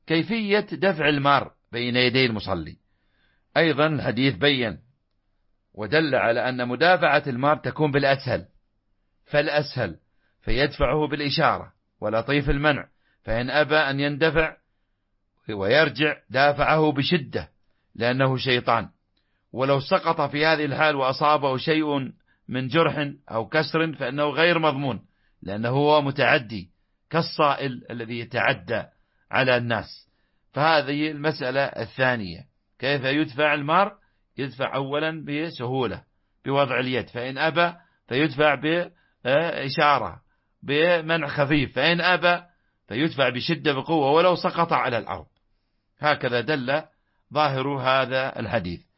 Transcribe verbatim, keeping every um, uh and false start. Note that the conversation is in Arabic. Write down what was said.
كيفية دفع المار بين يدي المصلي. أيضا الحديث بين ودل على أن مدافعة المار تكون بالأسهل فالأسهل، فيدفعه بالإشارة، ولطيف المنع فإن أبى أن يندفع ويرجع دافعه بشدة لأنه شيطان. ولو سقط في هذه الحال وأصابه شيء من جرح أو كسر فإنه غير مضمون لأنه هو متعدي كالصائل الذي يتعدى على الناس. فهذه المسألة الثانية، كيف يدفع المار؟ يدفع أولا بسهولة بوضع اليد، فإن أبى فيدفع بإشارة بمنع خفيف، فإن أبى فيدفع بشدة بقوة ولو سقط على الأرض. هكذا دل ظاهر هذا الحديث.